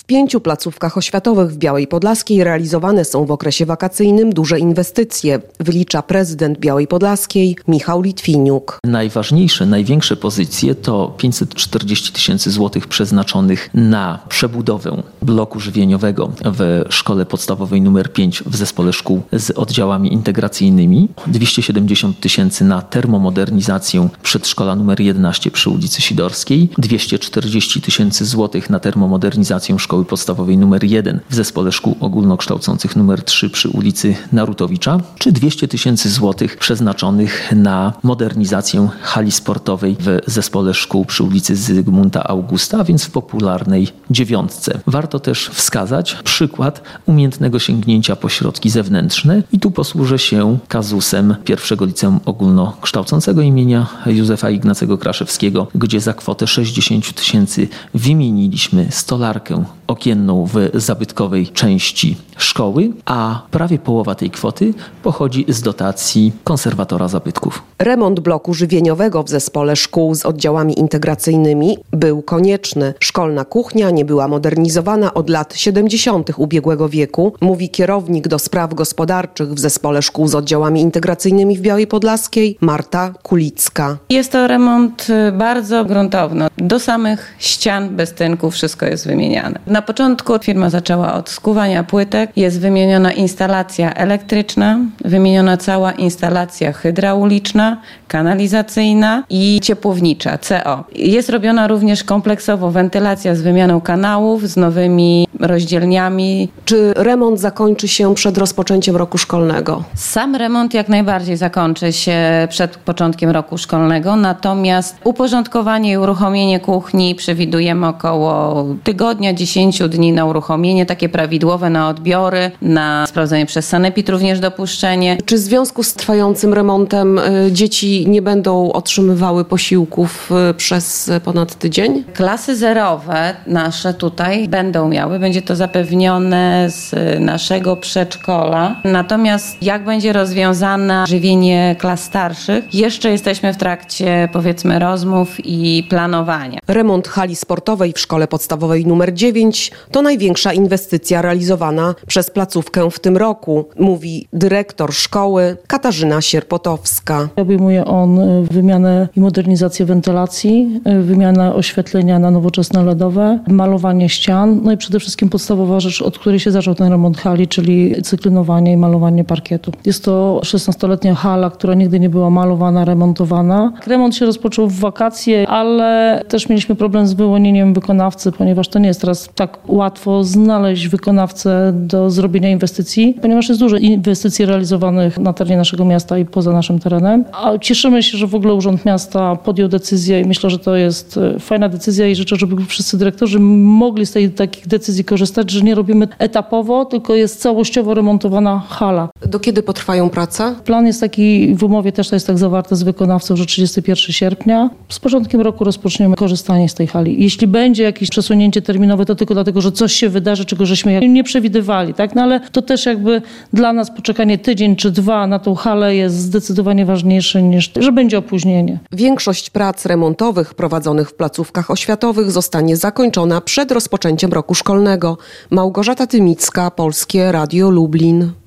W 5 placówkach oświatowych w Białej Podlaskiej realizowane są w okresie wakacyjnym duże inwestycje, wylicza prezydent Białej Podlaskiej Michał Litwiniuk. Najważniejsze, największe pozycje to 540 tysięcy złotych przeznaczonych na przebudowę bloku żywieniowego w szkole podstawowej nr 5 w zespole szkół z oddziałami integracyjnymi, 270 tysięcy na termomodernizację przedszkola nr 11 przy ulicy Sidorskiej, 240 tysięcy złotych na termomodernizację szkoły podstawowej nr 1 w zespole szkół ogólnokształcących nr 3 przy ulicy Narutowicza, czy 200 tysięcy złotych przeznaczonych na modernizację hali sportowej w zespole szkół przy ulicy Zygmunta Augusta, a więc w popularnej 9. Warto też wskazać przykład umiejętnego sięgnięcia po środki zewnętrzne i tu posłużę się kazusem pierwszego liceum ogólnokształcącego imienia Józefa Ignacego Kraszewskiego, gdzie za kwotę 60 tysięcy wymieniliśmy stolarkę okienną w zabytkowej części szkoły, a prawie połowa tej kwoty pochodzi z dotacji konserwatora zabytków. Remont bloku żywieniowego w zespole szkół z oddziałami integracyjnymi był konieczny. Szkolna kuchnia nie była modernizowana od lat 70. ubiegłego wieku, mówi kierownik do spraw gospodarczych w zespole szkół z oddziałami integracyjnymi w Białej Podlaskiej Marta Kulicka. Jest to remont bardzo gruntowny. Do samych ścian, bez tynków wszystko jest wymieniane. Na początku firma zaczęła od skuwania płytek, jest wymieniona instalacja elektryczna, wymieniona cała instalacja hydrauliczna, kanalizacyjna i ciepłownicza, CO. Jest robiona również kompleksowo wentylacja z wymianą kanałów, z nowymi rozdzielniami. Czy remont zakończy się przed rozpoczęciem roku szkolnego? Sam remont jak najbardziej zakończy się przed początkiem roku szkolnego, natomiast uporządkowanie i uruchomienie kuchni przewidujemy około tygodnia, 10 dni na uruchomienie, takie prawidłowe na odbiory, na sprawdzenie przez sanepid również dopuszczenie. Czy w związku z trwającym remontem dzieci nie będą otrzymywały posiłków przez ponad tydzień? Klasy zerowe nasze tutaj będą miały, będzie to zapewnione z naszego przedszkola. Natomiast jak będzie rozwiązane żywienie klas starszych, jeszcze jesteśmy w trakcie, powiedzmy, rozmów i planowania. Remont hali sportowej w szkole podstawowej nr 9 to największa inwestycja realizowana przez placówkę w tym roku, mówi dyrektor szkoły Katarzyna Sierpotowska. Obejmuje on wymianę i modernizację wentylacji, wymianę oświetlenia na nowoczesne LEDowe, malowanie ścian, no i przede wszystkim podstawowa rzecz, od której się zaczął ten remont hali, czyli cyklinowanie i malowanie parkietu. Jest to 16-letnia hala, która nigdy nie była malowana, remontowana. Remont się rozpoczął w wakacje, ale też mieliśmy problem z wyłonieniem wykonawcy, ponieważ to nie jest teraz tak łatwo znaleźć wykonawcę do zrobienia inwestycji, ponieważ jest dużo inwestycji realizowanych na terenie naszego miasta i poza naszym terenem. A cieszymy się, że w ogóle Urząd Miasta podjął decyzję i myślę, że to jest fajna decyzja i życzę, żeby wszyscy dyrektorzy mogli z takich decyzji korzystać, że nie robimy etapowo, tylko jest całościowo remontowana hala. Do kiedy potrwają prace? Plan jest taki, w umowie też to jest tak zawarte z wykonawcą, że 31 sierpnia. Z początkiem roku rozpoczniemy korzystanie z tej hali. Jeśli będzie jakieś przesunięcie terminowe, to tylko dlatego, że coś się wydarzy, czego żeśmy nie przewidywali, tak? No ale to też jakby dla nas poczekanie tydzień czy 2 na tą halę jest zdecydowanie ważniejsze niż, że będzie opóźnienie. Większość prac remontowych prowadzonych w placówkach oświatowych zostanie zakończona przed rozpoczęciem roku szkolnego. Małgorzata Tymicka, Polskie Radio Lublin.